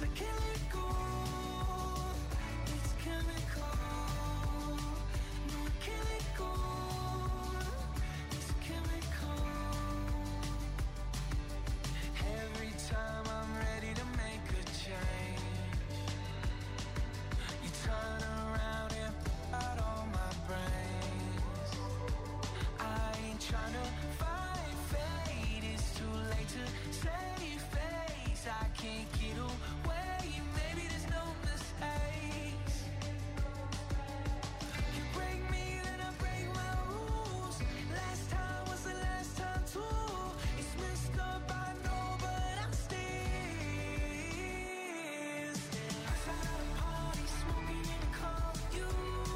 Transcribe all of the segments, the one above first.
'cause I can't let go. It's chemical. No, I can't let go. It's chemical. Every time I'm ready to make a change, you turn around and put out all my brains. I ain't trying to fight fate. It's too late to save face. I can't get away. Maybe there's no mistakes. You break me, then I break my rules. Last time was the last time too. It's messed up, I know, but I'm still. Outside at a party, smoking in the car with you.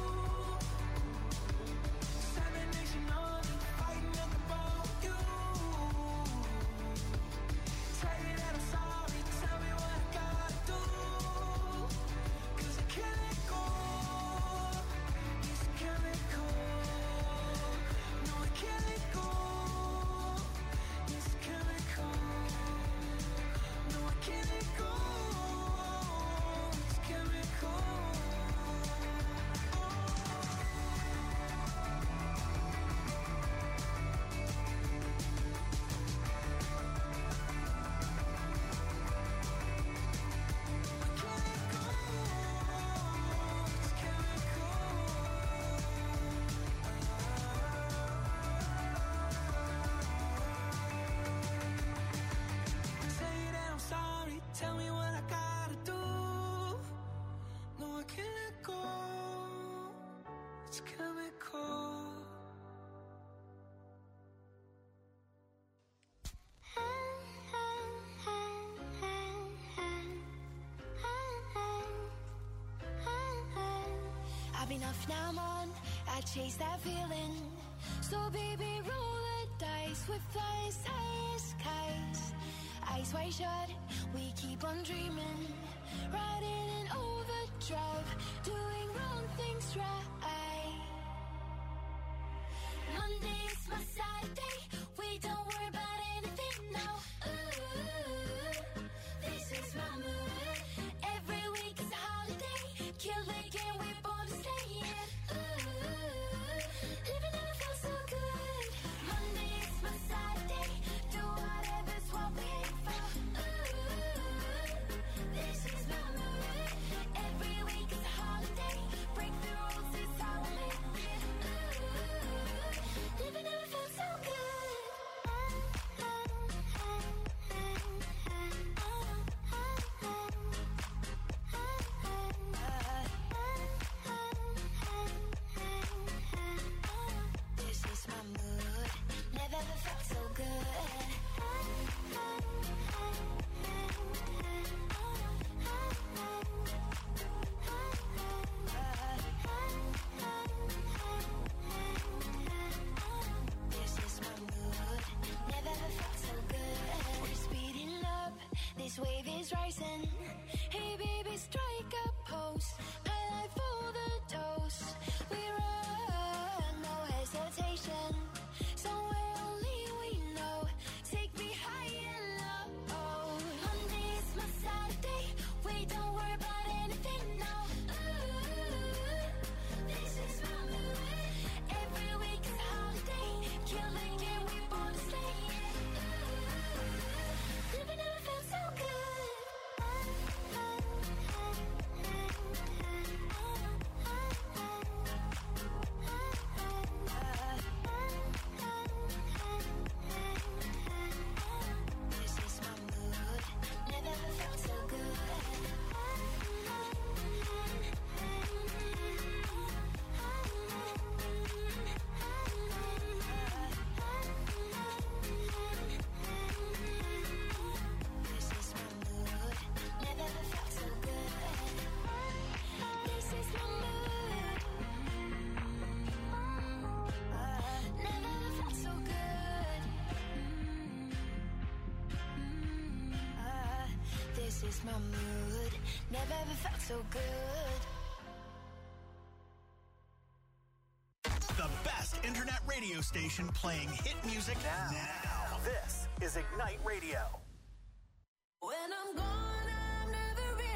Seven Nation Army, fighting at the bar with you. Tell you that I'm sorry, tell me what I gotta do. 'Cause I can't let go. It's chemical. No, I can't let go. It's chemical. No, I can't let go. It's chemical. Say that I'm sorry, tell me what I gotta do. No, I can't let go. It's chemical. I've been off, now I'm on. I chase that feeling. So baby, roll the dice with flying skies. Eyes wide shut, we keep on dreaming. Riding in overdrive, doing wrong things right. Monday's my Saturday. We don't worry about anything now. Ooh, this is my mood. Every week is a holiday. Kill the game, we're born to stay in. Ooh, living never felt so good. Monday is my Saturday. Do whatever's what we aim for. Ooh, this is my mood. Every week is a holiday. Break the rules, it's how we live it. Ooh, living never felt so good. This is my mood. Never ever felt so good. This is my mood. Never ever felt so good. We're speeding up. This wave is rising. Hey baby, strike a pose. I like for the dose. We run, no hesitation. Somewhere only we know. Take me high and low. Monday is my Saturday. We don't worry about anything now. Ooh, this is my mood. Every week is a holiday. Kill the game, we born to stay in. Ooh, living never felt so good. This is my mood. Never ever felt so good. This is my mood. Never ever felt so good. This is my mood. Never ever felt so good. This is my mood. Never ever felt so good. The best internet radio station playing hit music now. This is Ignite Radio. When I'm gone, I'm never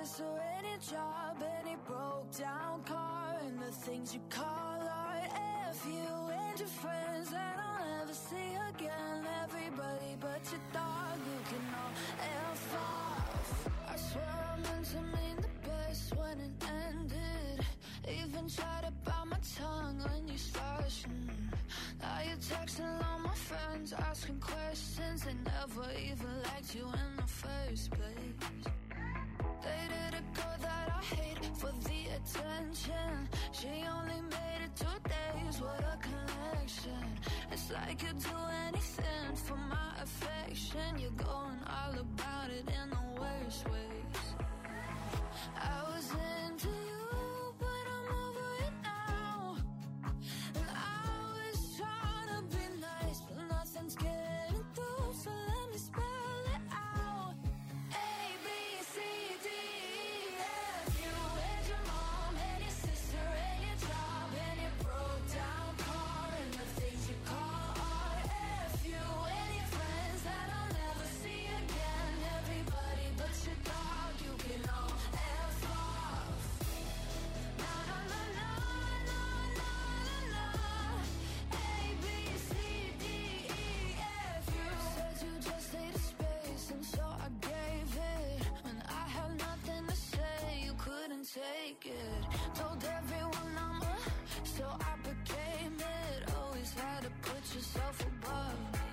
sister, any job, any broke down car, and the things you call art. F you and your friends that I'll never see again. Everybody but your dog, you can all F off. I swear I meant to mean the best when it ended. Even tried to bite my tongue when you started. Now you're texting all my friends, asking questions. They never even liked you in the first place. Dated a girl that I hate for the attention. She only made it 2 days, what a connection. It's like you'd do anything for my affection. You're going all about it in the worst ways. I was into you, but I'm over it now. And I was trying to be nice, but nothing's getting through, so let me spell it out. A, B, C, D, E, F. You and your mom and your sister and your job and your broke down car and the things you call art. F you and your friends that I'll never see again. Everybody but your dog, you can all F off. Na na na na na na na na. A, B, C, D, E, F. You said you just needed space, and so I gave it. When I had nothing to say, you couldn't take it. Told everyone I'm so I became it. Always had to put yourself above me.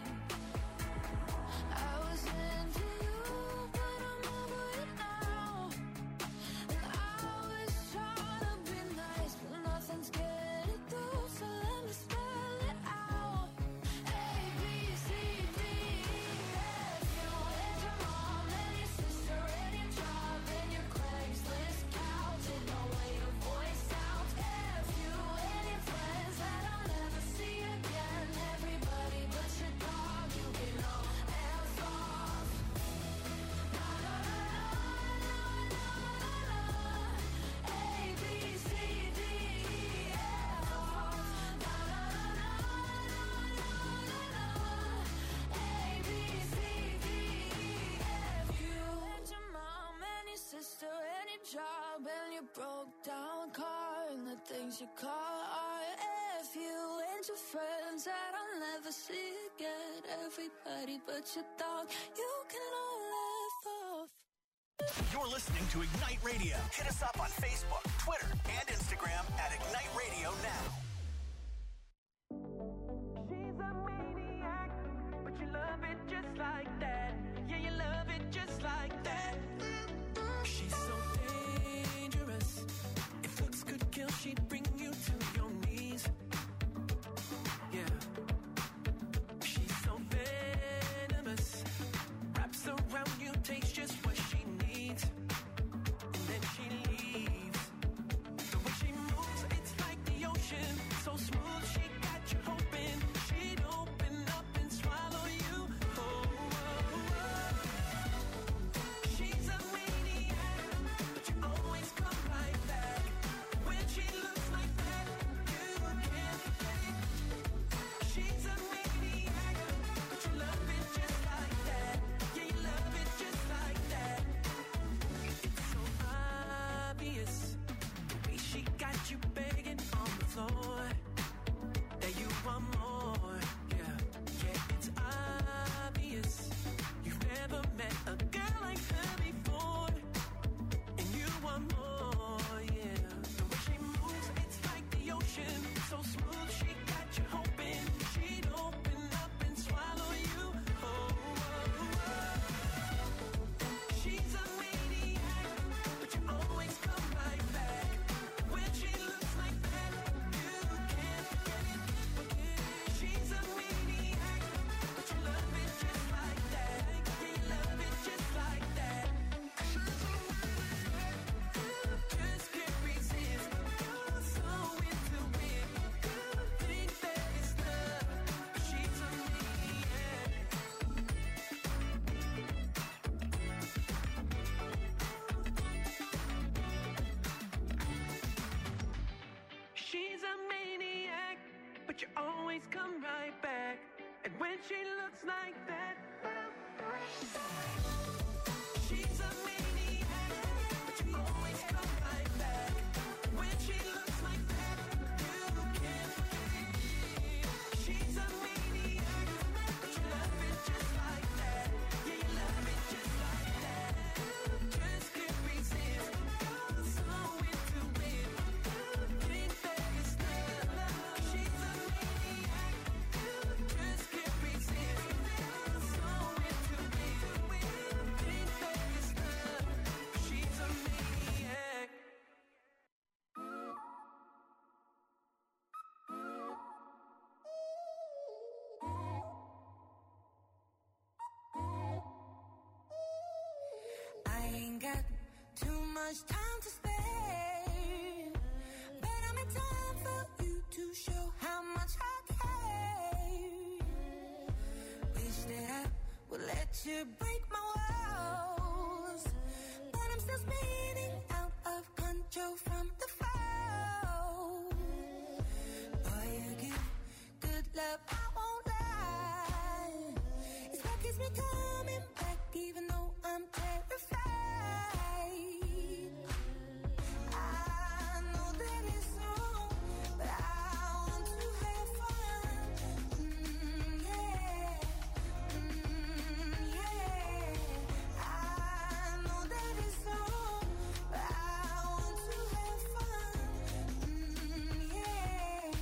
I was into you, but I'm over it now. And I was trying to be nice, but nothing's getting through, so let me spell it out. A, B, C, D, E, F. You and your mom and your sister and your job and your Craigslist couch and the way your voice sounds. F you and your friends that I'll never see again. Everybody but your dog, you can all F off. Na na na na na na na. A, B, C, D, E, F off. Na na na na na na na. A, B, C, D, E, F. You and your mom and your sister and your job and your broke down car and the things you call art. F you and your friends that I'll never see again. Everybody but your dog, you can all F off. You're listening to Ignite Radio. Hit us up on Facebook, Twitter, and Instagram at Ignite Radio Now. She's a maniac, but you love it just like that. Yeah, you love it just like that. She's so dangerous. If looks could kill, she'd bring you to your knees. Yeah. She's so venomous. Wraps around you, takes just what she needs. And then she leaves. The way she moves, it's like the ocean. So smooth, she got you hoping she'd open up and swallow you. Oh, oh, oh. She's a maniac, but you always come right back. When she looks like that, you can't fake. She's a maniac, but you love it just like that. Yeah, you love it just like that. It's so obvious, the way she got you begging on the floor, that you want more. Yeah, yeah, it's obvious. You've never met a girl like her before, and you want more. Yeah, the way she moves, it's like the ocean. So smooth, she got you hoping she'd open up and swallow you. Oh, oh, oh. She's a maniac, but you always come right back. When she looks like that, you can't forget it. She's a maniac, but you love it just like that. Yeah, you love it just like that. Just can't resist. You're so into it. Think that it's love, but she's a maniac. She's a maniac, but you always come right back. And when she looks like that, she's a maniac, but you to break my walls, but I'm still spinning out of control from the fall. Boy, you give good love, I won't lie. It's what keeps me coming back, even though I'm terrified. I know that it's wrong, but I want to have fun. Yeah. Yeah. I know that it's wrong, but I want to have fun. Yeah.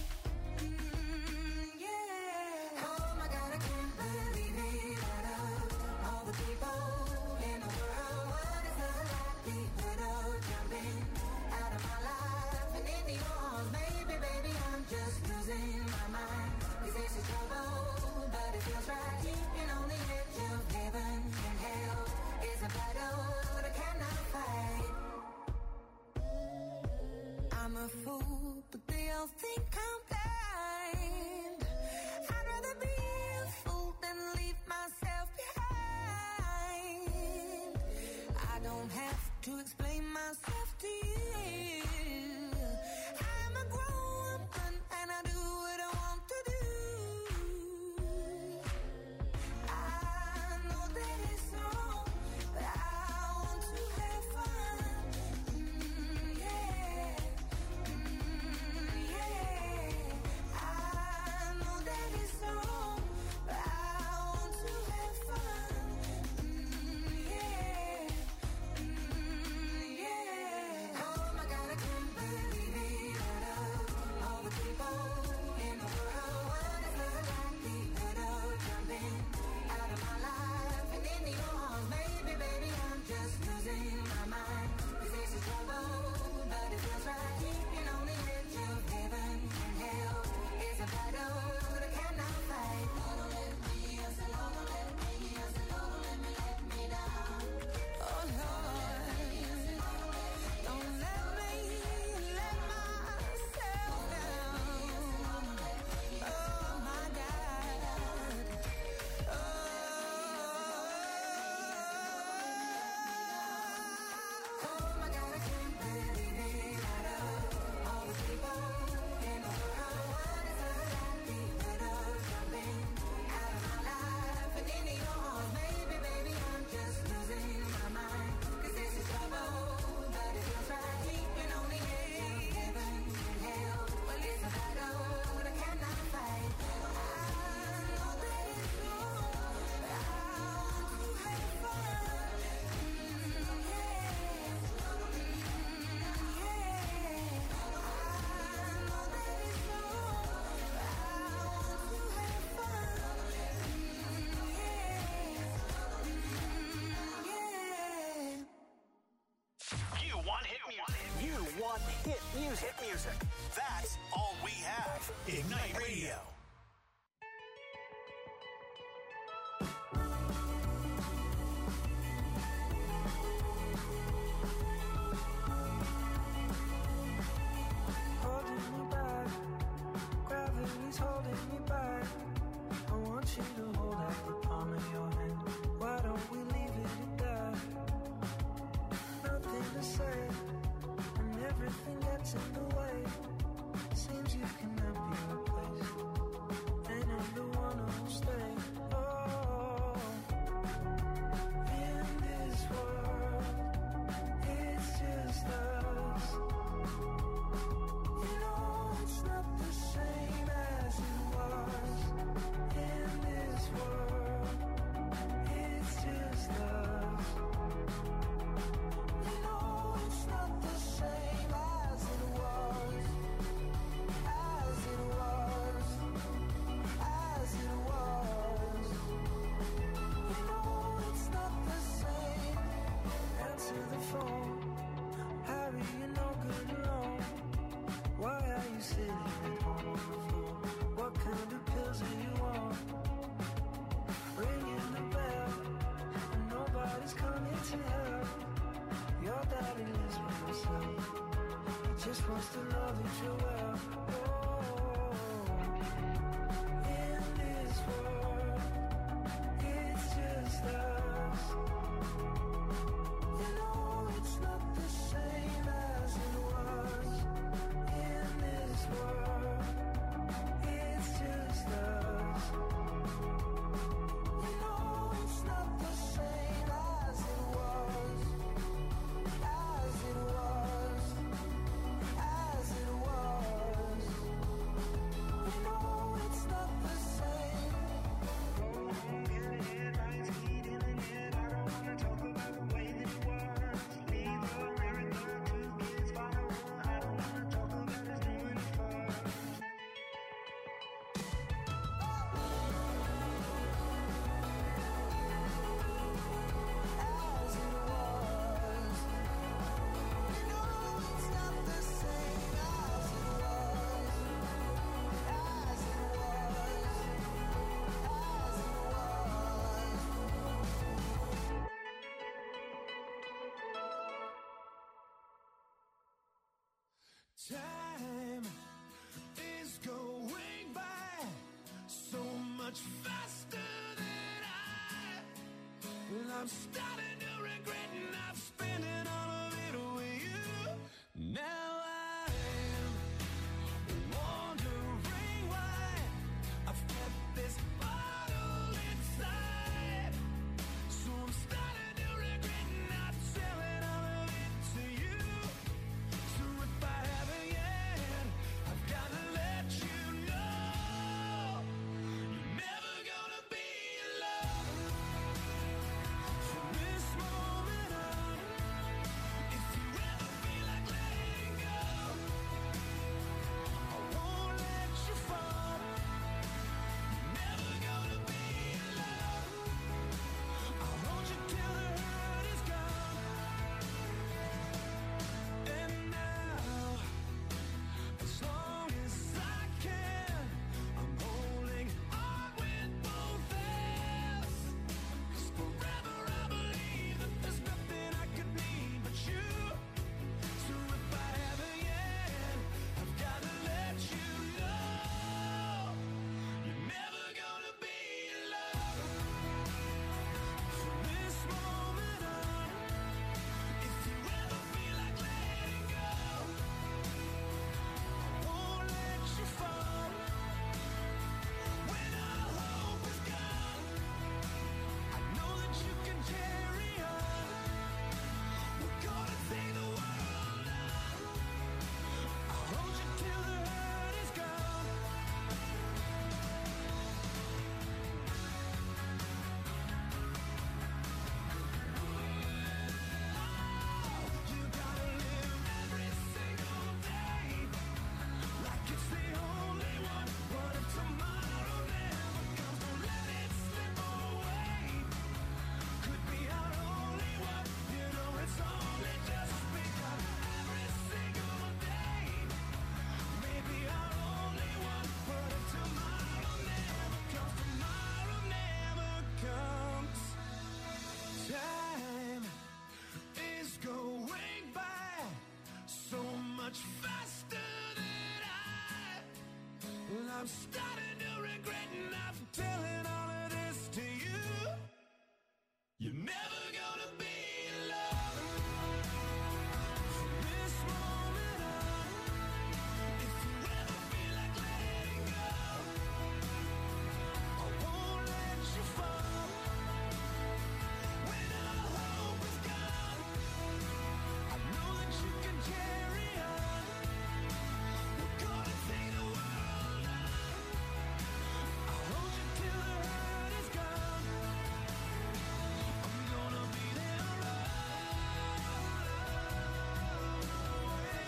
Yeah. Oh my God, I can't believe it. Out of all the people in the world, what is the likelihood of jumping out of my life and into yours? Maybe, baby, I'm just losing my mind. 'Cause this is trouble, but it feels right. Keeping on the edge of heaven and hell is a battle that I cannot fight. I'm a fool, but they all think I'm blind. I'd rather be a fool than leave myself behind. I don't have to explain myself to you. I'm a grown woman and I do what I want to do. I know that it's wrong, but I want to have fun. Yeah. Yeah. I know that it's wrong, but I want to have fun. Yeah. Yeah. Oh my God, I can't believe it. Out of all the people in the world, what is the likelihood of jumping out of my life and into yours? Maybe, baby, I'm just losing my mind. 'Cause this is trouble, but it feels right. Keeping on the edge of heaven and hell is a battle that I cannot fight. Don't let me, I said, don't let me, I said, don't let me down. Oh Lord, don't let me let myself down. Oh my God. Oh my God, I can't believe it. Out of all the people in the world, what is the likelihood of jumping out of my life and into yours? Maybe, baby, I'm just losing my mind. 'Cause this is trouble, but it feels right. Keeping on the edge of heaven and hell. Well, it's a battle that I cannot fight. I know that it's wrong, but I want to have fun. Yeah. You want hit music. You want hit music. Hit music. That's all we have. Ignite Radio. Holding me back, gravity's holding me back. I want you to hold out the palm of your hand. Why don't we leave it at that? Nothing to say, and everything gets in the way. Seems you cannot be replaced, and I'm the one who'll stay. Oh, in this world, it's just us. You know it's not the same as it was. In this world, it's just us. You know it's not the same as it was. As it was. As it was. You know it's not the same. Answer the phone. Harry, you're no good alone. Why are you sitting at home on the floor? What kind of pills do you want? Ringing the bell, and nobody's coming to help. Your daddy lives by himself. He just wants to know that you're well. Oh, in this world, it's just us. Time is going by so much faster than I'm starting to regret not spending all of it with you. Now I'm wondering why I've kept this bottle inside. So I'm starting to regret not telling all of it to you. So if I haven't yet, I've gotta let you know you're never gonna be alone from this moment on. If you ever feel like letting go, I won't let you fall. You're never gonna be alone. I'll hold you till the hurt is gone. And now, as long as I can, I'm holding on with both hands. 'Cause forever I believe that there's nothing I could need but you. So if I haven't yet, I've gotta let you know you're never gonna be alone from this moment on. If you ever feel like letting go, I won't let you fall. When all hope is gone, I know that you can carry on. We're gonna take the world on. I'll hold you till the hurt is gone. You gotta live every single day like it's the only one. What if tomorrow never comes? Don't let it slip away. Could be our only one. You know it's only just begun. Every single day, maybe our only one. What if tomorrow never comes? Tomorrow never comes. Time is going by so much faster than I'm starting to regret not telling all of this to you. You're never gonna be alone from this moment on. If you ever feel like letting go, I won't let you fall. When all hope is gone, I know that you can carry on. We're gonna take the world on. I'll hold you till the hurt is gone. I'm gonna be there all the way.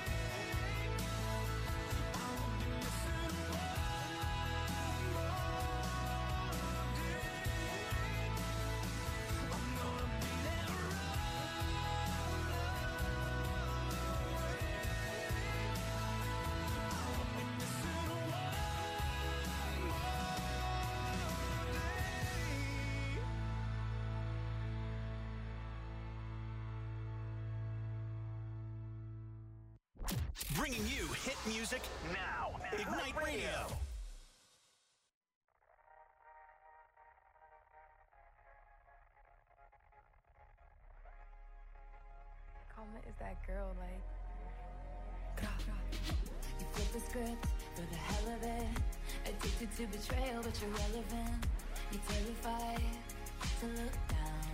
I won't be missing one more day. I'm gonna be there all the way. I won't be missing one more day. Bringing you hit music now. Ignite Radio. Karma is that girl, like. You flip the script for the hell of it. Addicted to betrayal, but you're relevant. You're terrified to look down.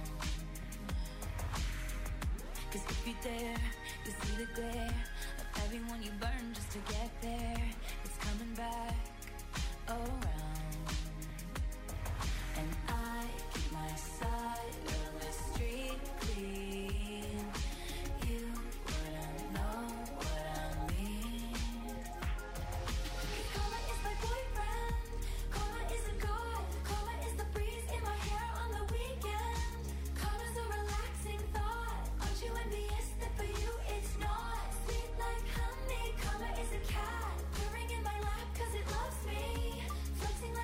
'Cause if you dare, you see the glare of everyone you burn just to get there. It's coming back around. And I keep my side of the street clean. You wouldn't know what I mean. Karma is my boyfriend. Karma is a god. Karma is the breeze in my hair on the weekend. Karma's a relaxing thought. Aren't you envious that for you it's not? Sweet like honey. Karma is a cat purring in my lap 'cause it loves me. Flexing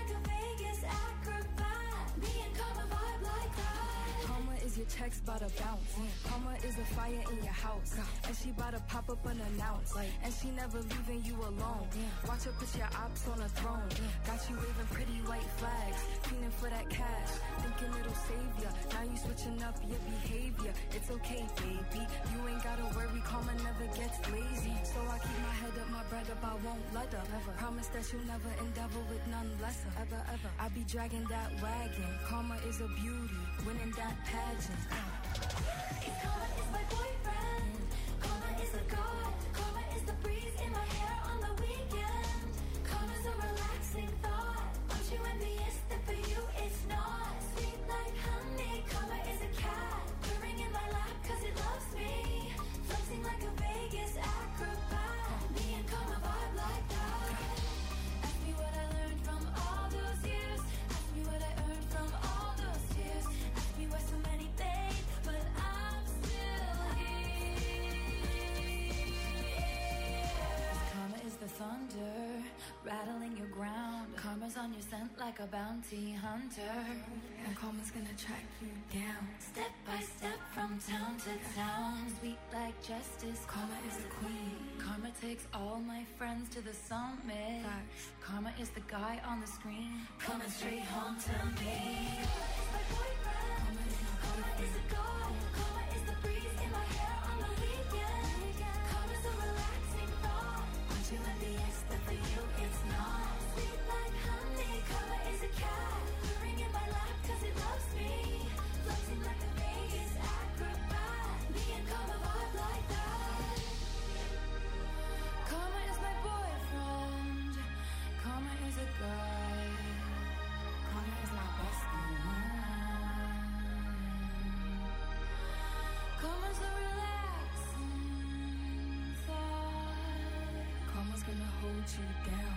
text about a bounce. Karma is a fire in your house, and she bout to pop up unannounced. And she never leaving you alone. Watch her put your ops on a throne. Got you waving pretty white flags, feeling for that cash, thinking it'll save ya. Now you switching up your behavior. It's okay, baby. You ain't gotta worry. Karma never gets lazy. So I keep my head up, my bread up. I won't let up. Ever. Promise that you'll never endeavor with none lesser. Ever. I be dragging that wagon. Karma is a beauty, winning that pageant. Karma is my boyfriend. Karma is a god. Karma is the breeze in my hair on the weekend. Karma's a relaxing thought. Aren't you envious that for you it's not? Sweet like honey. Karma is a cat purring in my lap cause it loves me. Flexing like a Vegas acrobat. Me and Karma vibe like that. Ask me what I learned from all those years. Ask me what I earned from all those tears. Ask me why so many fade, but I'm still here. Karma is the thunder, rattling your ground. Karma's on your scent like a bounty hunter. And karma's gonna track you down. Step by step from town to town. Sweet like justice. Karma is the queen. Karma takes all my friends to the summit. Facts. Karma is the guy on the screen, coming straight home to me. Karma is my boyfriend. Karma is a god. Karma is the breeze in my hair on the weekend. Karma's a relaxing thought. Aren't you envious that for you it's not? Sweet like honey. Karma is a cat purring in my lap cause it loves me. Flexing like a Vegas acrobat. Me and Karma vibe like that. Karma is my boyfriend. Karma is a guy. Karma is my bestie. Karma's a relaxing thought. Karma's gonna hold you down.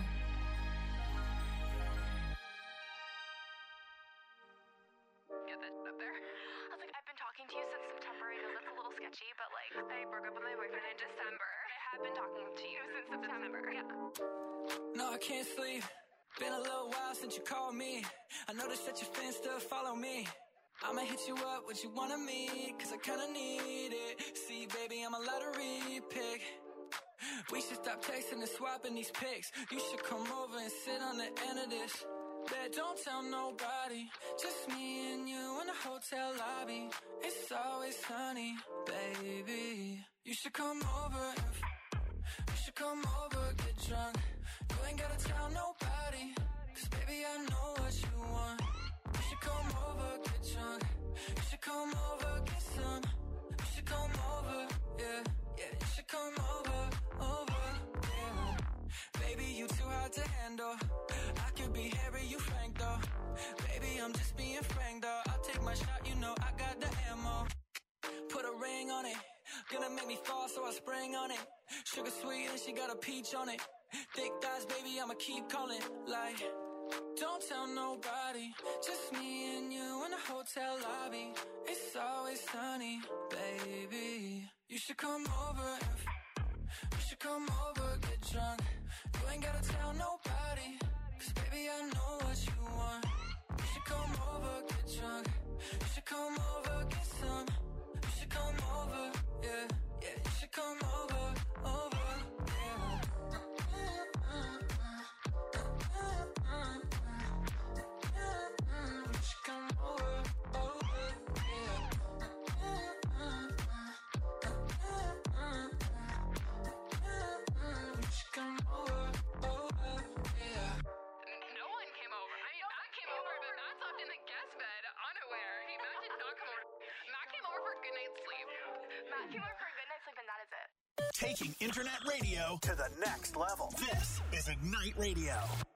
Get that up there. I was like, I've been talking to you since September. I know that's a little sketchy, but like, I broke up with my boyfriend in December. I have been talking to you since September. Yeah. No, I can't sleep. Been a little while since you called me. I noticed that your fans still follow me. I'ma hit you up, what you wanna meet, cause I kinda need it. See, baby, I'm a lottery pick. We should stop texting and swapping these pics. You should come over and sit on the end of this. Bet don't tell nobody, just me and you in the hotel lobby. It's always sunny, baby. You should come over, you should come over, get drunk. You ain't gotta tell nobody, cause baby I know what you want. You should come over, get drunk. You should come over, get some. You should come over, yeah, yeah. You should come over, yeah. Baby, you too hard to handle. I could be Harry, you Frank though. Baby, I'm just being frank though. I'll take my shot, you know I got the ammo. Put a ring on it. Gonna make me fall, so I spring on it. Sugar sweet and she got a peach on it. Thick thighs, baby, I'ma keep calling. Like, don't tell nobody, just me and you in the hotel lobby. It's always sunny, baby. You should come over, you should come over, get drunk. You ain't gotta tell nobody, cause baby I know what you want. You should come over, get drunk. You should come over, get some. You should come over, yeah, yeah. You should come over, yeah. You should come over, yeah. You should come over, yeah. No one came over. I mean, Matt came over, but Matt slept in the guest bed, unaware. Matt did not come over. Matt came over for a good night's sleep. Matt came over for a good night's sleep, and that is it. Taking internet radio to the next level. This is Ignite Radio.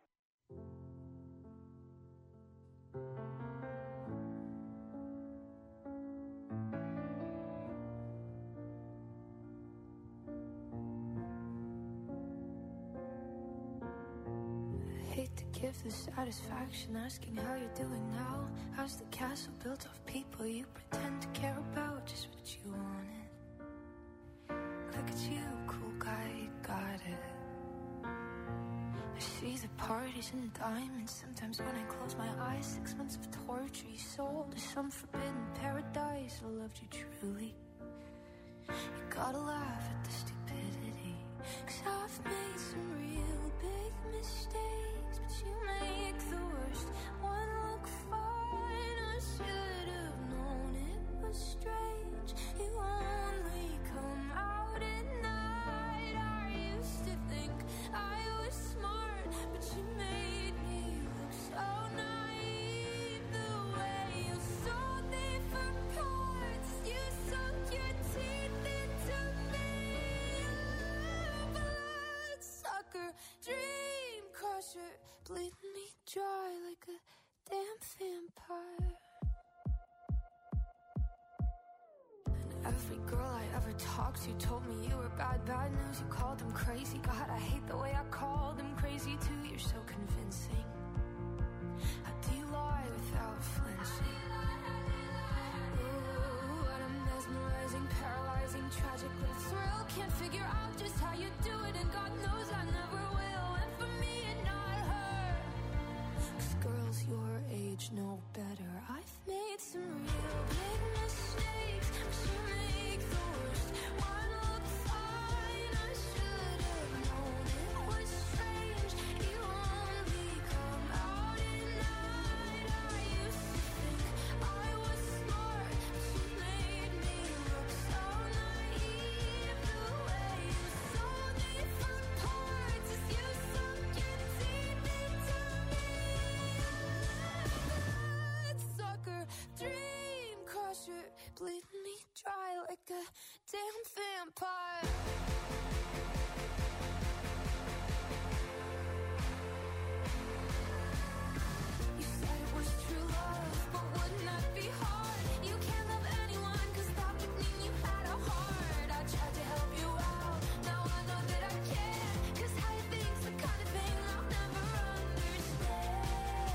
Hate to give the satisfaction asking how you're doing now. How's the castle built of people you pretend to care about? Just what you wanted. Look at you, cool guy, you got it. I She's at parties and diamonds. Sometimes when I close my eyes, 6 months of torture you sold to some forbidden paradise. I loved you truly. You gotta laugh at the stupidity, 'cause I've made some real big mistakes, but you make the worst one look fine. I should have known it was strange. You only come out at night. I used to think I was smart, but you made me look so naive. The way you sold me for parts, you sunk your teeth into me. Bloodsucker, dream crusher, bleeding me dry like a damn vampire. And every girl I ever talked to told me you were bad, bad news. You called them crazy. God, I hate the way I called them crazy too. You're so convincing. How do you lie without flinching? Ooh, what a mesmerizing, paralyzing, tragic little thrill. Can't figure out just how you do it, and God knows I never will. And for me and not her, 'cause girls your age know better. I've made some real big mistakes, but you make the worst one look fine. I should have known it was strange. You only come out at night. I used to think I was smart, but you made me look so naive. The way you sold me for parts is you sunk your teeth into me. Bloodsucker, dream crusher, bleeding me dry like a damn vampire. You said it was true love, but wouldn't that be hard? You can't love anyone, 'cause that would mean you had a heart. I tried to help you out, now I know that I can't, 'cause how you think's the kind of thing I'll never understand.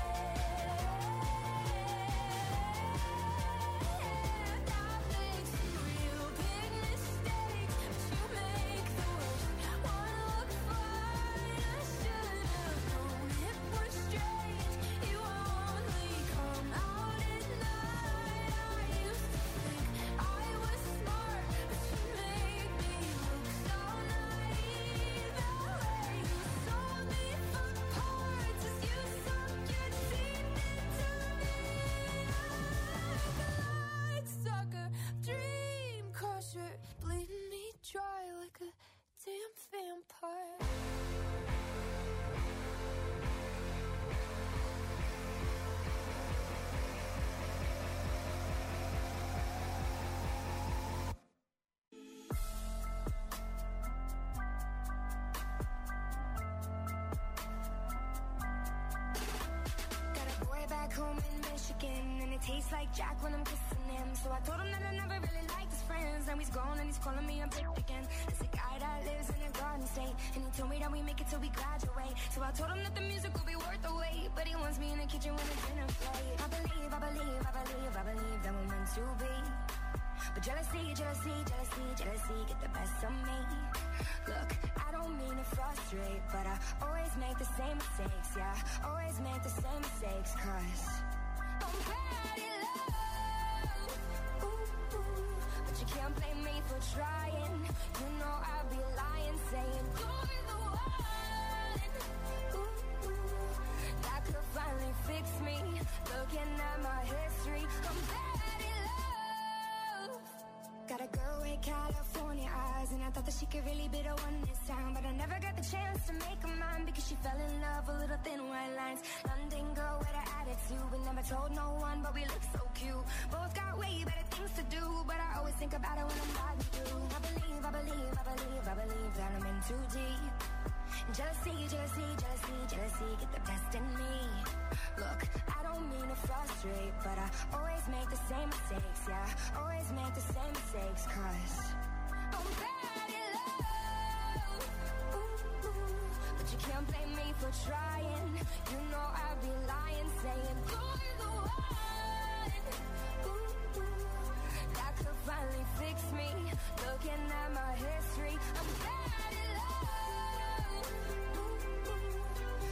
I've made some real big mistakes, but you make the worst one look fine. I should have known it was strange. You only come out at night. I used to think I was smart, but you made me look so naive. The way you sold me for parts is you sunk your teeth into me. Bloodsucker, dream crusher, bleeding me dry like a damn vampire. Got a boy back home in Michigan, and it tastes like Jack when I'm kissing him. So I told him that I never really liked his friends. Now he's gone and he's calling me a bitch again. It's a guy that lives in a garden state, and he told me that we make it till we graduate. So I told him that the music will be worth the wait, but he wants me in the kitchen when the dinner plate. I believe that we're meant to be. But jealousy, get the best of me. Look, I don't mean to frustrate, but I always make the same mistakes, yeah. Always make the same mistakes, 'cause I'm bad at love. Ooh, but you can't blame me for trying. You know I'd be lying, saying you're the one. Ooh, that could finally fix me. Looking at my history, I'm bad at love. Got a girl with California eyes, and I thought that she could really be the one this time, but I never got the chance to make her mine, because she fell in love with little thin white lines. London girl with an attitude, we never told no one, but we look so cute. Both got way better things to do, but I always think about it when I'm riding through. I believe that I'm in too deep. Jealousy, get the best in me. Look, I don't mean to frustrate, but I always make the same mistakes, yeah. Always make the same mistakes, 'cause I'm bad at love. Ooh, but you can't blame me for trying. You know I'd be lying, saying you're the one. Ooh, that could finally fix me. Looking at my history, I'm bad at love. Ooh,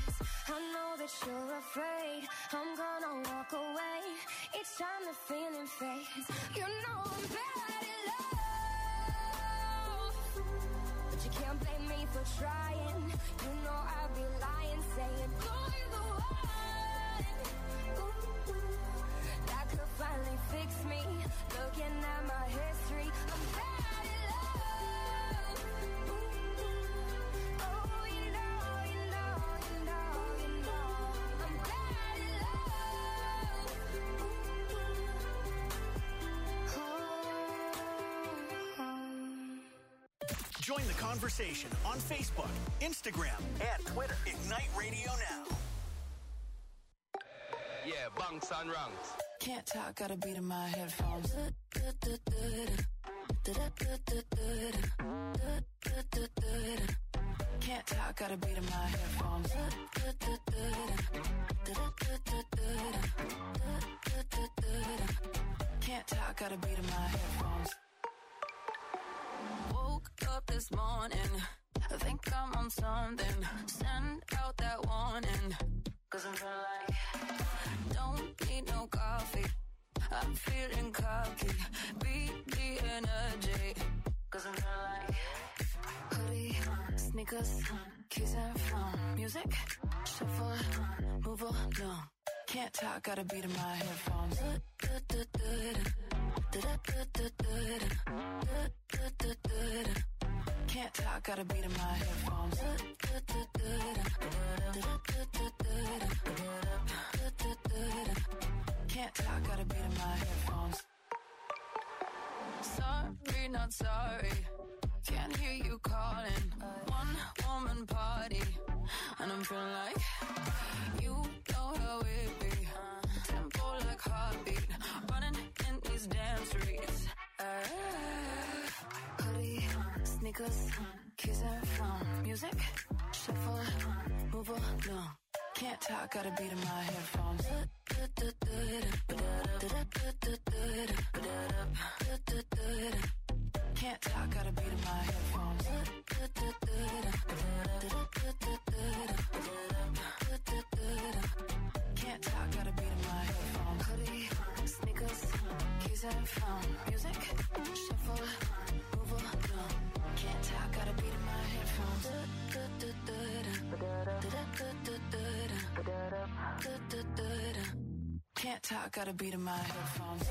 I know that you're afraid I'm gonna walk away each time the feeling fades. You know I'm bad at love, but you can't blame me for trying. You know I'd be lying saying you're the one. Ooh, that could finally fix me. Looking at my history, I'm bad at love. Ooh, oh, you know, you know, you know, you know, I'm bad at love. Join the conversation on Facebook, Instagram, and Twitter. Ignite Radio Now. Yeah, bunks and ranks. Can't talk, got a beat in my headphones. Can't talk, got a beat in my headphones. Can't talk, got a beat in my headphones. Woke up this morning, I think I'm on something. Send out that warning, 'cause I'm feeling like don't need no coffee. I'm feeling cocky. Beat the energy, 'cause I'm feeling like hoodie, sneakers, keys and phone. Music, shuffle, move along. Can't talk, got a beat in my headphones. Can't talk, got a beat in my headphones. Can't talk, got a beat in my headphones. Sorry, not sorry. Can't hear you calling. One woman party, and I'm feeling like you know how it be. Tempo like heartbeat, running in these damn streets. Hoodie, sneakers, keys and phone. Music, shuffle, move along. Can't talk, got a beat in my headphones. Can't talk, got a beat in my headphones. Can't talk, got a beat in my headphones. Hoodie, sneakers, keys and phone. Music, shuffle, move along. Can't talk, got a beat in my headphones. Can't talk, got a beat in my headphones.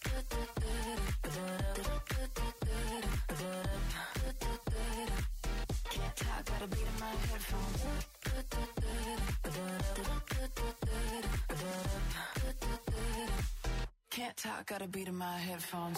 Can't talk, got a beat in my headphones. Can't talk, got a beat in my headphones.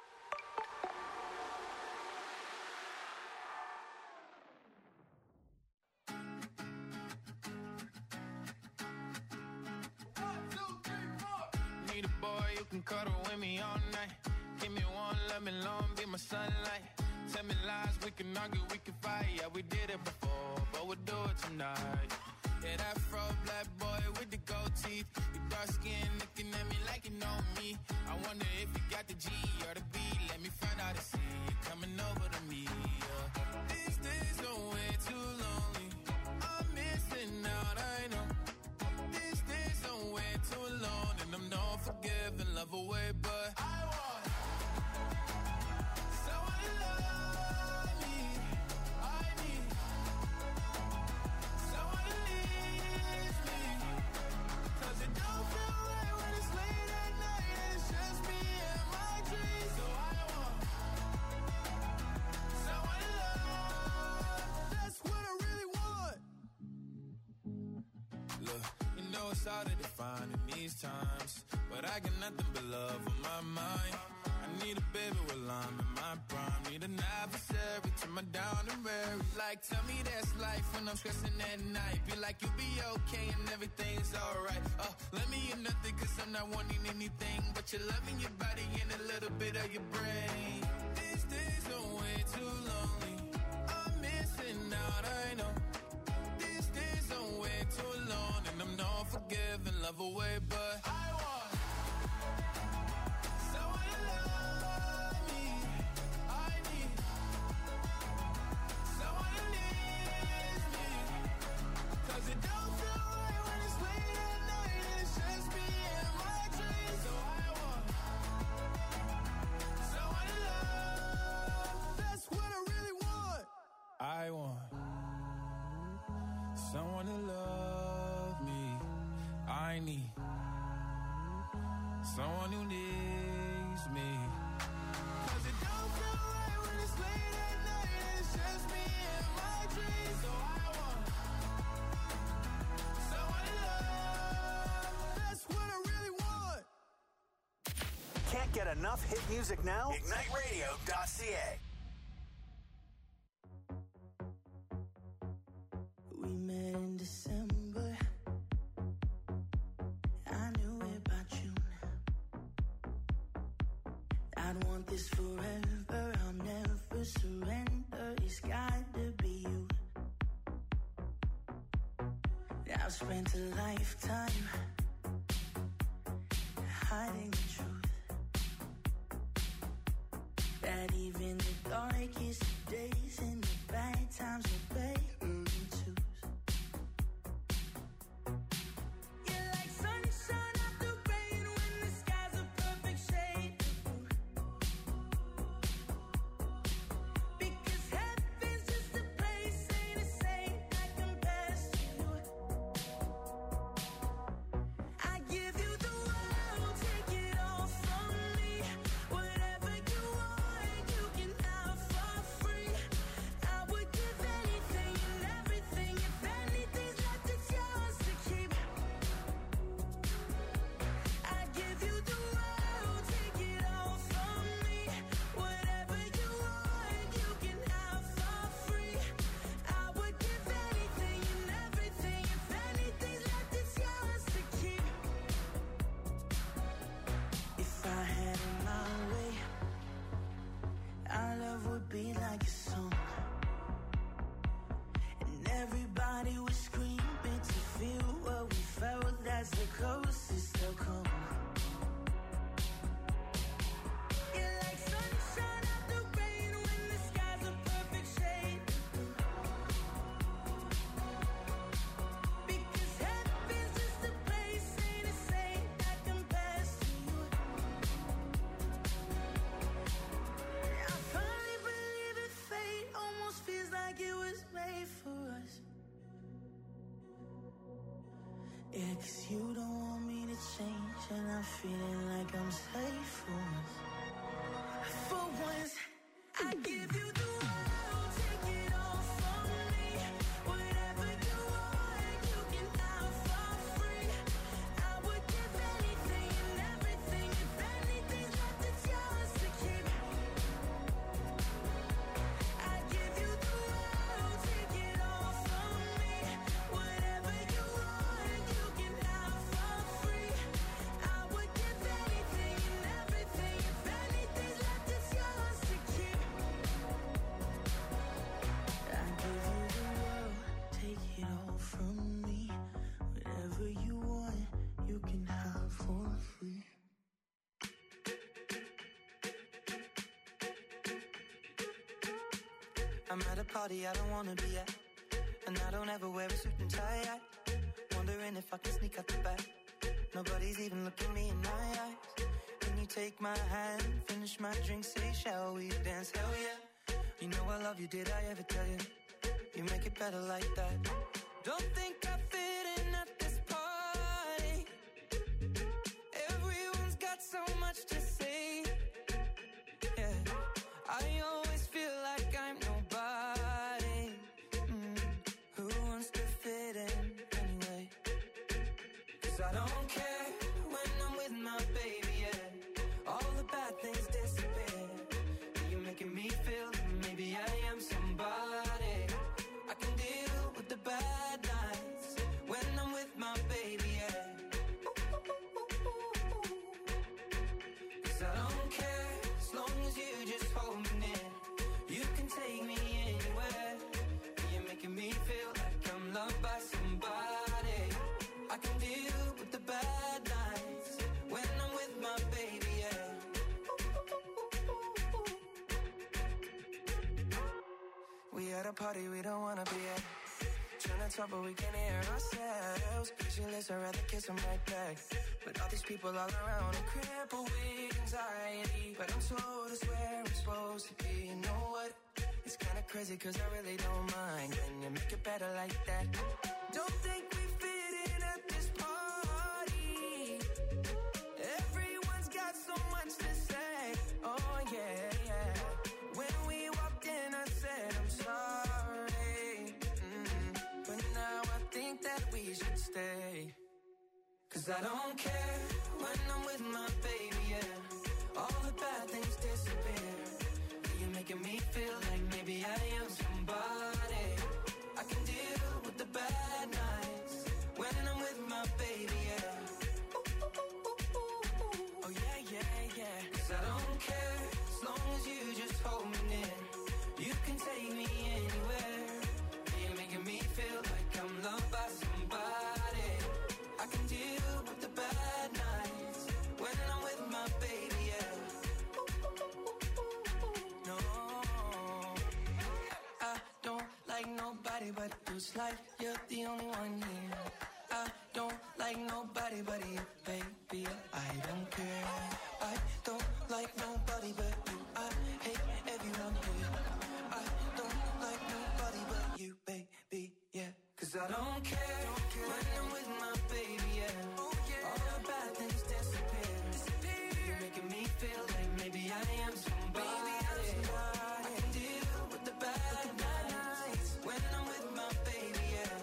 Need a boy you can cuddle with me all night. Give me one, let me long, be my sunlight. Tell me lies, we can argue, we can fight. Yeah, we did it before, but we'll do it tonight. Yeah, that fro black boy with the gold teeth. Your dark skin looking at me like you know me. I wonder if you got the G or the B. Let me find out and see you coming over to me. Yeah. These days are way too lonely. I'm missing out, I know. These days are way too long, and I'm not forgiving, love away, but I want someone to love me. I need someone to leave me, 'cause it don't feel right when it's late at night and it's just me and my dreams. So I want someone to love. That's what I really want. Look, you know it's hard to define in these times, but I got nothing but love on my mind. I need a baby while I'm in my prime. Need an adversary to my down and weary. Like, tell me that's life when I'm stressing at night. Be like, you'll be okay and everything's alright. Let me in nothing, 'cause I'm not wanting anything but your love in your body and a little bit of your brain. These days are way too lonely. I'm missing out, I know. These days are way too long, and I'm not forgiving, love away, but I want someone to love me. I need someone to leave me, 'cause it don't feel someone to love me. I need someone who needs me. 'Cause it don't feel right when it's late at night and it's just me and my dreams. So I want someone to love. That's what I really want. Can't get enough hit music now? IgniteRadio.ca. We met in December. I knew it by June. I'd want this forever. I'll never surrender. It's got to be you. I've spent a lifetime hiding the truth. That even the darkest days and the bad times are better than twos. You're like sunshine after rain when the sky's a perfect shade of blue. Because heaven's just a place, ain't a saint that compares to you. I give you the world, take it all from me. Whatever you want, you can have for free. I would give anything and everything. If anything's left, it's yours to keep. I give you the world, take it all from me. Whatever you want, you can have for free. I would give anything and everything. If anything's left, it's yours to keep. If I had it my way, our love would be like a song, and everybody would scream to feel what we felt. That's the closest they'll come. You're like sunshine after rain when the sky's a perfect shade of blue. Because heaven's just a place, ain't a saint that compares to you. I finally believe in fate, almost feels like it was made for us. Yeah, 'cause you don't want me to change, and I'm feeling like I'm safe for once. For once, I give you the world, take it all from me. Whatever you want, you can have for free. I would give anything and everything. If anything's left, it's yours to keep. I give you the world, take it all from me. Whatever you want, you can have for free. I would give anything and everything. If anything's left, it's yours to keep. I give you the world, take it all from me. Whatever you want, you can have for free. I'm at a party I don't wanna be at, and I don't ever wear a suit and tie. Wondering if I can sneak out the back. Nobody's even looking me in my eyes. Can you take my hand, finish my drink, say shall we dance? Hell yeah. You know I love you, did I ever tell you? You make it better like that. Don't think I fit in at this party. Everyone's got so much to say. Yeah, I always feel like I'm nobody. Who wants to fit in anyway? 'Cause I don't care when I'm with my baby, yeah. All the bad things disappear. You're making me feel that maybe I am somebody. I can deal with the bad nights when I'm with my baby, yeah. 'Cause I don't care as long as you just hold me near. You can take me anywhere. You're making me feel like I'm loved by somebody. I can deal with the bad nights when I'm with my baby, yeah. We at a party we don't wanna be at. Trying to talk but we can hear ourselves. Pictureless, I'd rather kiss them right back. But all these people all around are crippled with anxiety. But I'm told it's where I'm supposed to be. You know what? It's kinda crazy cause I really don't mind. Can you make it better like that? Don't think we fit in at this party. Everyone's got so much to say. Oh yeah, yeah. When we walked in I said I'm sorry. But now I think that we should stay. Cause I don't care when I'm with my baby, yeah. All the bad things disappear. You're making me feel like maybe I am somebody. I can deal with the bad nights when I'm with my baby, yeah. Oh yeah, yeah, yeah. Cause I don't care as long as you just hold me near. You can take me anywhere. You're making me feel like I'm loved by somebody. I can deal with the bad nights when I'm with my baby, yeah. No, I don't like nobody but you. It's like you're the only one here. I don't like nobody but you, baby. I don't care. I don't like nobody but you. I hate everyone here. I don't like nobody but you, baby, yeah. Cause I don't care when I'm with my baby, yeah. All the bad things disappear. You're making me feel like maybe I am somebody. I can deal with the bad nights when I'm with my baby, yeah.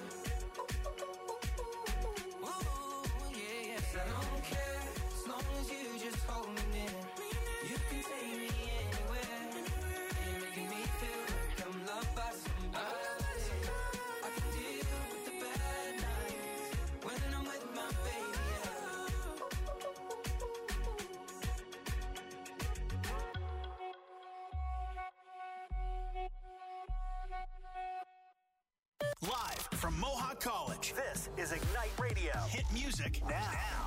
Ooh, yeah, yeah. 'Cause I don't care as long as you just hold me near. You can take me anywhere. You're making me feel like I'm loved by somebody. I can deal with the bad nights when I'm with my baby, yeah. Live from Mohawk College, this is Ignite Radio. Hit music now.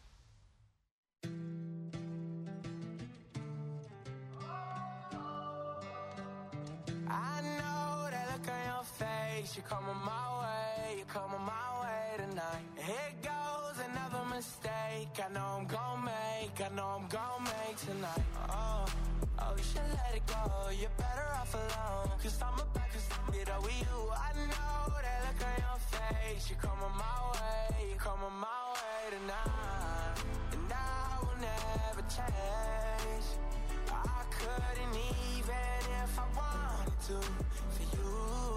I know that look on your face. You're coming my way, you're coming my way tonight. Here goes another mistake. I know I'm gon' make, I know I'm gon' make tonight. Oh, you should let it go. You're better off alone. Cause I'm about to get over you. I know that look on your face. You're coming my way, you're coming my way tonight. And I will never change. I couldn't even if I wanted to for you.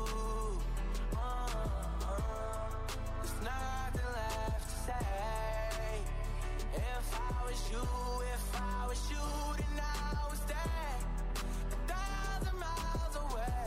There's nothing left to say. If I was you, then I would stay 1,000 miles away.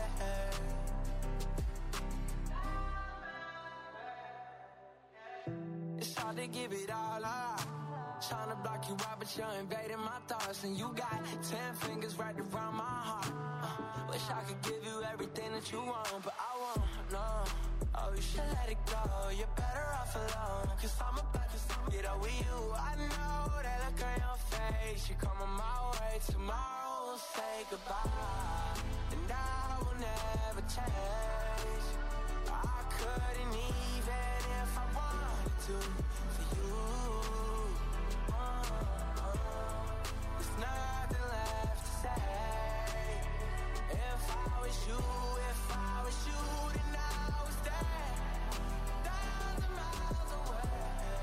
It's hard to give it all up. Trying to block you out, but you're invading my thoughts. And you got 10 fingers wrapped around my heart. Wish I could give you everything that you want, but I won't, no. Oh, you should let it go. You're better off alone. Cause I'm about to get over you. I know that look on your face. You're coming my way. Tomorrow we'll say goodbye. And I will never change. I couldn't even if I wanted to for you. There's nothing left to say. If I was you, then I would stay 1,000 miles away.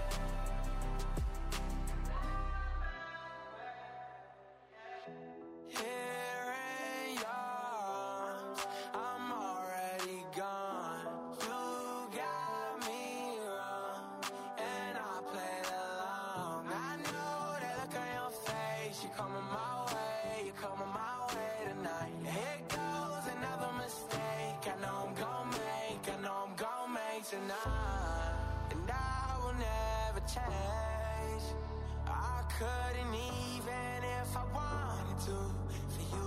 Here in your arms, I'm already gone. You got me wrong, and I played along. I know that look on your face. You're coming my way, you're coming my way tonight. Here goes another mistake. I know I'm gon' make tonight. And I will never change. I couldn't even if I wanted to for you.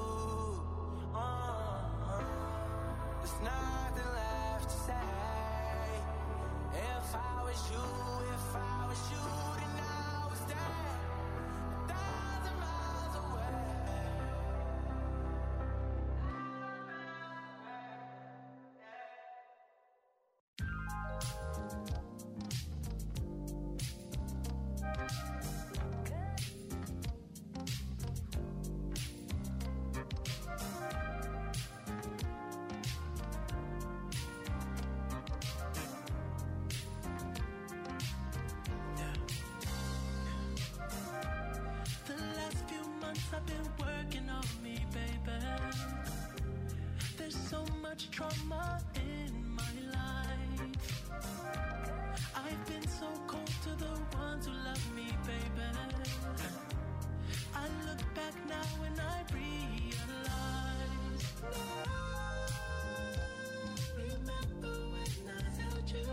There's nothing left to say. If I was you, then I would stay 1,000 miles away. much trauma in my life. I've been so cold to the ones who love me, baby. I look back now and I realize. Remember when I held you?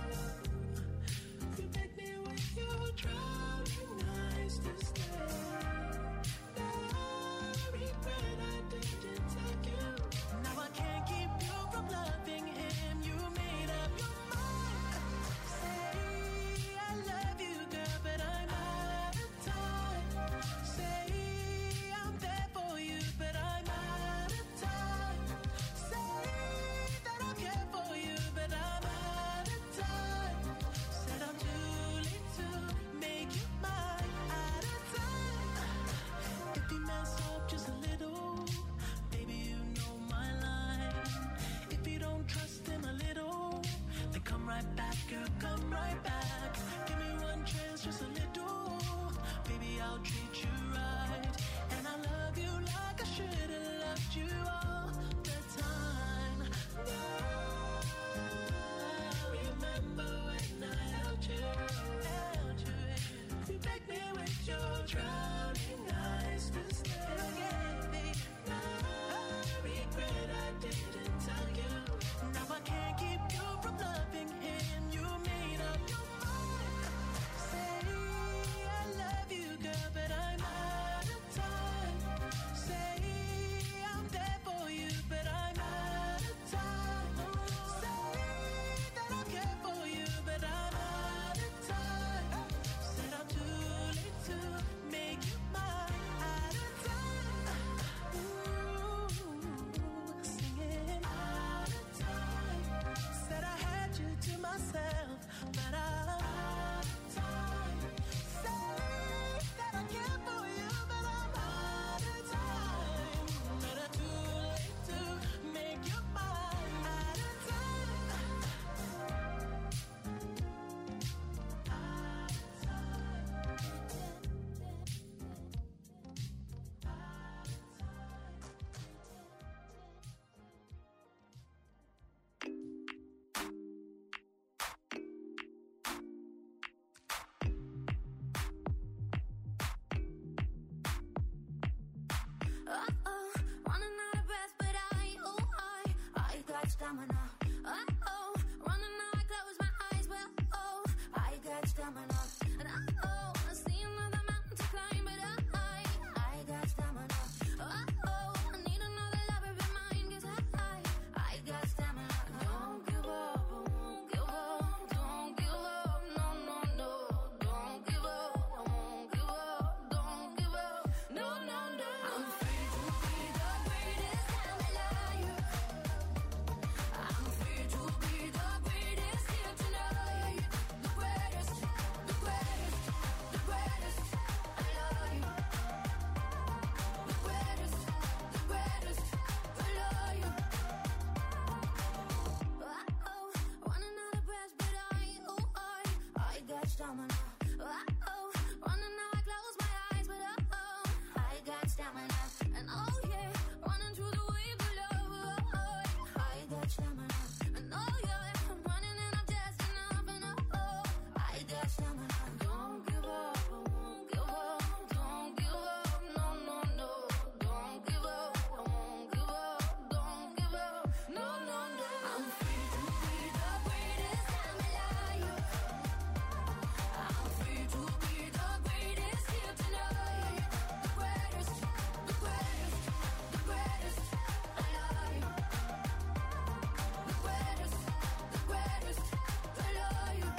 You make me with your drowning eyes to stay. No regret I didn't take you. Now I can't keep you from loving him. You made up your mind. Say I love you, girl, but I'm out of time. Say I'm there for you, but I'm out of time. Say that I care for you, but I'm out of time. Said I'm too late to make you mine. Out of time. If you mess up just a little, baby, you know my line. If you don't trust him a little, then come right back, girl, come right back. Give me one chance, just a little. Baby, I'll treat you right. And I love you like I should have loved you all the time. Remember when I held you? You make me with your drowning eyes to stay. No regret I didn't tell you. Now I can't keep you from loving him. You made up your mind. Say I love you, girl, but I'm out of time. Say I'm there for you, but I'm out of time. Say that I care for you, but I'm out of time. Said I'm too late to make you mine. Out of time. Singing out of time. Said I had you to myself, but I'm out of time. Say that I care for you, but I'm out of time. But I'm too late to make you mine. Out of time. Uh-oh, running out of breath, but I got stamina. Uh-oh, running out, I close my eyes, but oh, I got stamina. And uh-oh, I see another mountain to climb, but I got stamina. Uh-oh, I need another lover of mine, 'cause I got stamina. Don't give up, won't give up, don't give up, no, no, no. Don't give up, I won't give up, don't give up, no, no, no. I'm free to be the greatest Camelot. I'm free to be the greatest here tonight. The greatest, the greatest, the greatest. I love you. The greatest, the greatest. I love you. Uh-oh, running out of breath, but I got stamina. Uh-oh, running out, I close my eyes, but oh, I got stamina. And oh yeah, running through the wave of love, I got stamina. And oh yeah, I'm running and I'm just enough, and oh, I got stamina. Don't give up, I won't give up, don't give up, no, no, no. Don't give up, I won't give up, don't give up, no, no, no. I'm free to be the greatest Camelot. I'm free to be the greatest here tonight. The greatest, the greatest, the greatest. I love you. The greatest, the greatest. I love you.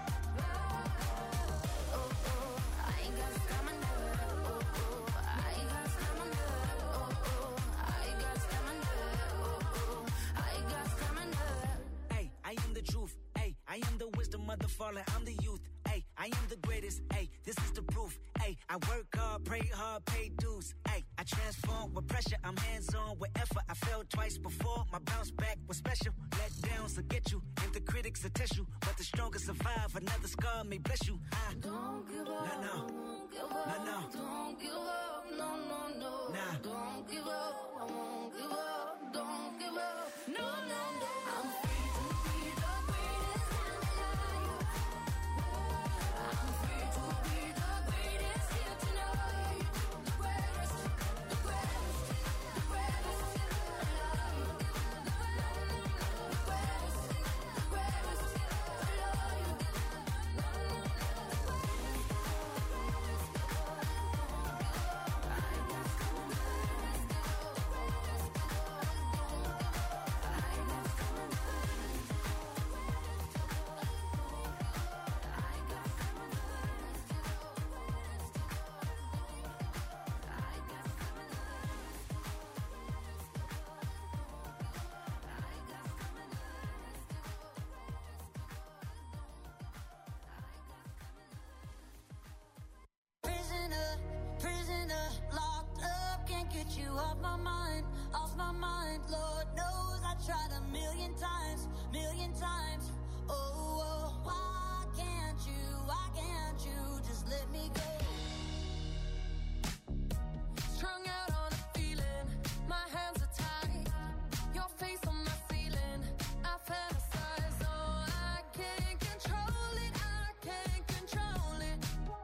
Oh, oh, I got stamina. Oh, oh, I got stamina. Oh, oh, I got stamina. Oh, oh, I got stamina. Hey, I am the truth. Hey, I am the wisdom of the fallen. I'm the youth. Hey, I am the greatest. Hey, this is the proof. Hey, I work hard, pray hard, pay dues. Hey, I transform with pressure. I'm hands-on with effort. I failed twice before. My bounce back was special. Let downs will get you, and the critics will test you. But the strongest survive. Another scar may bless you. Don't give up. No, Won't give up. no. Don't give up. No, no, no. Nah. Don't give up. I won't give up. don't give up. No, no, no. I'm free to be the greatest alive. I'm free to be the greatest here tonight. The greatest, the greatest, the greatest alive. The greatest, the greatest alive. Prisoner, prisoner, locked up, can't get you off my mind, off my mind. Lord knows I tried a million times, oh, oh, why can't you just let me go? Strung out on a feeling, my hands are tied. Your face on my ceiling, I fantasize. Oh, I can't control it, I can't control it.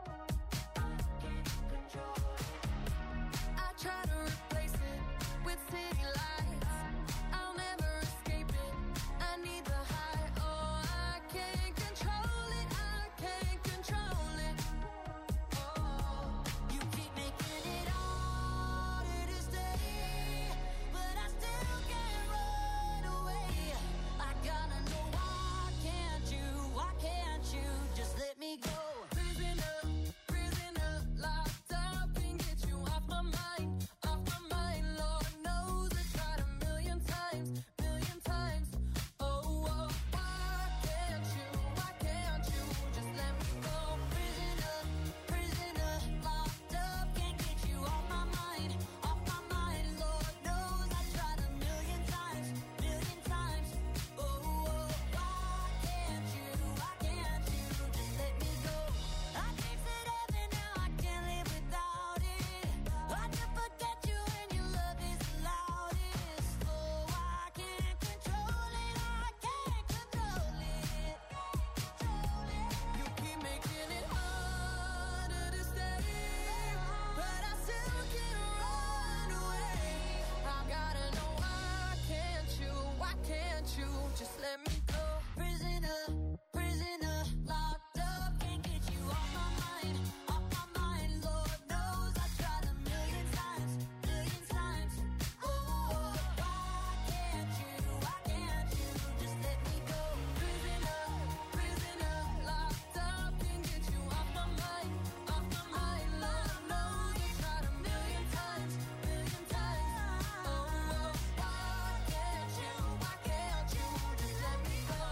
I try to replace it with city lights. I'll never escape it. I need the high. Oh, I can't control it, I can't control it. Oh, You keep making it harder to stay, but I still can't run away. I gotta know why can't you just let me go? prisoner, prisoner, locked up, can't get you off my mind, off my mind. Lord knows I tried a million times, oh, oh, why can't you just let me go? Prisoner, prisoner, locked up, can't get you off my mind, Lord knows I tried a million times, oh, oh, why can't you just let me go? I tasted heaven, now I can't live without it. I can forget you when your love is the loudest. Oh, I can't control it, You keep making it harder to stay, but I still can't run away. I gotta know why can't you just let me go? Prisoner, prisoner, locked up, can't get you off my mind, Lord knows I tried a million times, oh, oh, why can't you just let me go? Prisoner, prisoner, locked up, can't get you off my mind, Lord knows I tried a million times, oh, oh, why can't you just let me go?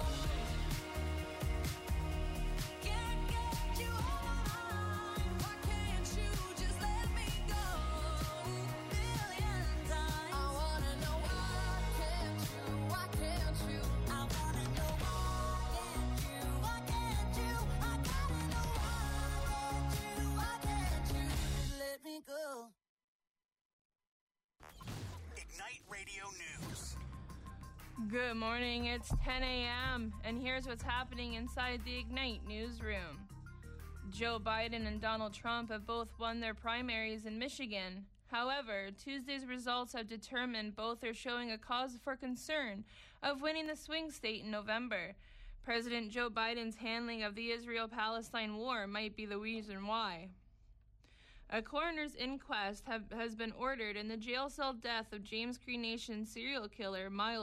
Can't get you off my mind, Why can't you just let me go? million times. I wanna know why can't you? I wanna know why can't you? I gotta know why can't you just let me go? Ignite Radio News. Good morning, it's 10 a.m., and here's what's happening inside the Ignite newsroom. Joe Biden and Donald Trump have both won their primaries in Michigan. However, Tuesday's results have determined both are showing a cause for concern of winning the swing state in November. President Joe Biden's handling of the Israel-Palestine war might be the reason why. A coroner's inquest has been ordered in the jail cell death of James Cree Nation serial killer Miles